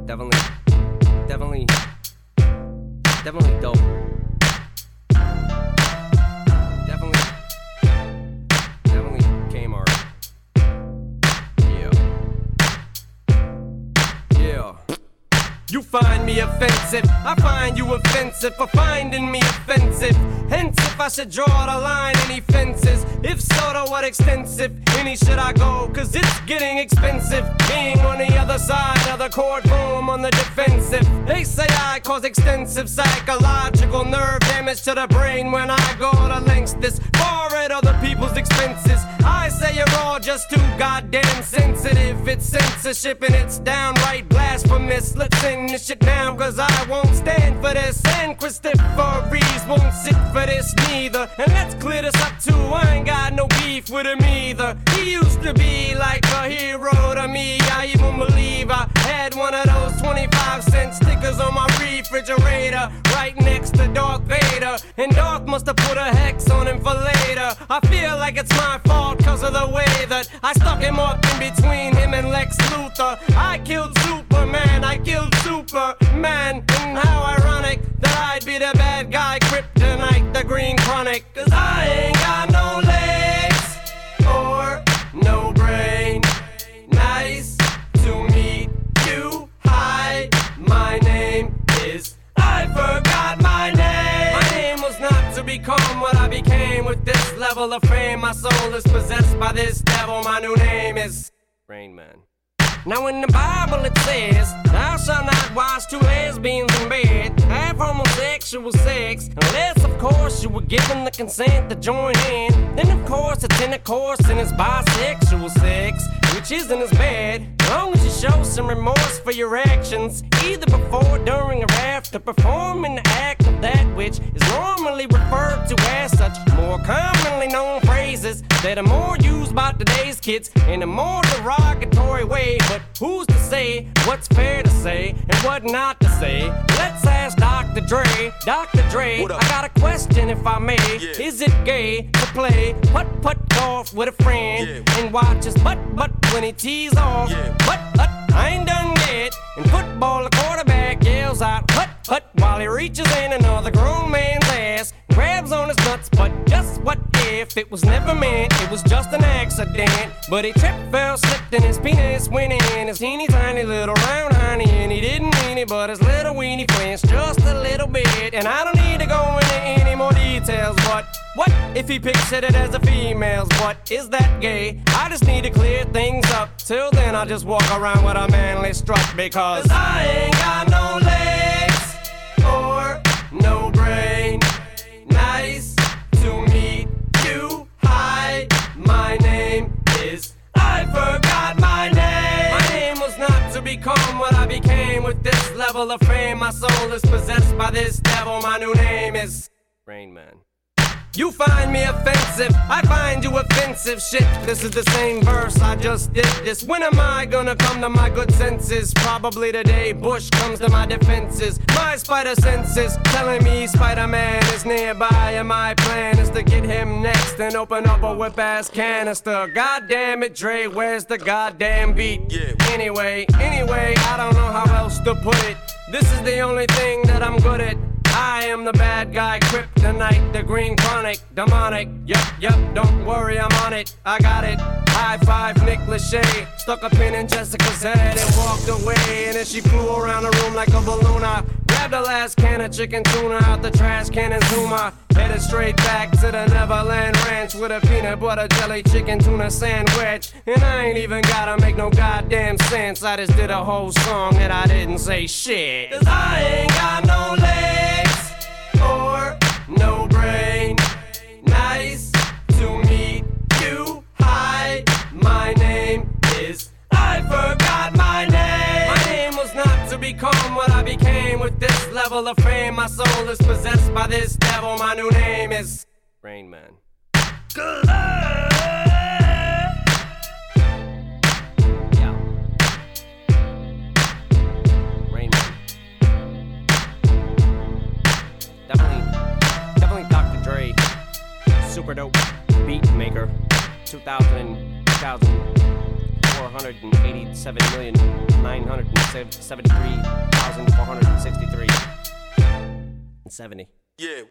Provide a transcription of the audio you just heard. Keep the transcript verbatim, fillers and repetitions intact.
Definitely, definitely, definitely dope. Definitely, definitely Kmart. Yeah. Yeah. You find me offensive, I find you offensive for finding me offensive. Hence, if I should draw the line, any fences? If so, to what extensive? Any should I go? Cause it's getting expensive. Being on the other side of the courtroom on the defensive. They say I cause extensive psychological nerve damage to the brain when I go to lengths this far at other people's expenses. I say you're all just too goddamn sensitive. It's censorship and it's downright blasphemous. Let's end this shit now, cause I won't stand for this. And Christopher Reeves won't sit for this neither. And let's clear this up too, I ain't got no beef with him either. He used to be like a hero to me. I even believe I had one of those twenty-five cent stickers on my refrigerator, right next to Darth Vader. And Darth must have put a hex on him for later. I feel like it's my fault cause of the way that I stuck him up in between him and Lex Luthor. I killed Superman, I killed Superman. And how ironic that I'd be the bad guy, Kryptonite, the Green Chronic. Cause I ain't got no legs or no brain. Nice to meet you. Hi, my name is... I forgot my name. My name was not to become what I became. With this level of fame, my soul is possessed by this devil. My new name is Rain Man. Now in the Bible it says, thou shalt not watch two lesbians in bed, have homosexual sex, unless of course you were given the consent to join in. Then of course it's intercourse and it's bisexual sex, which isn't as bad, as long as you show some remorse for your actions, either before, during, or after performing the act of that which is normally referred to as such more commonly known phrases that are more used by today's kids in a more derogatory way. But who's to say what's fair to say and what not to say? Let's ask Doctor Dre. Doctor Dre, I got a question if I may. Yeah. Is it gay to play putt-putt golf with a friend yeah. and watch his butt-butt when he tees off? Yeah. But-but, I ain't done yet. In football, the quarterback yells out hut-hut while he reaches in another grown man's ass, grabs on his nuts. But just what if it was never meant? It was just an accident. But he tripped, fell, slipped, and his penis went in his teeny tiny little round honey. And he didn't mean it, but his little weenie flinched just a little bit. And I don't need to go into any more details. But what if he pictured it as a female's? What is that gay? I just need to clear things up. Till then I'll just walk around with a manly strut. Because Cause I ain't got no legs or no brain. Nice to meet you. Hi, my name is... I forgot my name. My name was not to become what I became. With this level of fame, my soul is possessed by this devil. My new name is Rain Man. You find me offensive, I find you offensive. Shit, this is the same verse, I just did this. When am I gonna come to my good senses? Probably the day Bush comes to my defenses. My spider senses telling me Spider-Man is nearby, and my plan is to get him next and open up a whip-ass canister. God damn it, Dre, where's the goddamn beat? Yeah. Anyway, anyway, I don't know how else to put it. This is the only thing that I'm good at. I am the bad guy, Kryptonite, the Green Chronic, demonic. Yup, yup, don't worry, I'm on it. I got it. High five, Nick Lachey. Stuck a pin in Jessica's head and walked away. And then she flew around the room like a balloon. I grabbed the last can of chicken tuna out the trash can and Zuma. Headed straight back to the Neverland Ranch with a peanut butter jelly chicken tuna sandwich. And I ain't even gotta make no goddamn sense. I just did a whole song and I didn't say shit. Cause I ain't got no legs or no brain. Nice to meet you. Hi, my name is... I forgot my name. My name was not to become what I became. With this level of fame, my soul is possessed by this devil. My new name is Rain Man. Good luck. Yeah. Rain Man. Definitely, definitely Doctor Dre. Super dope beat maker. two thousand, two thousand four hundred eighty-seven million nine hundred seventy-three thousand four hundred sixty-three and seventy. Yeah.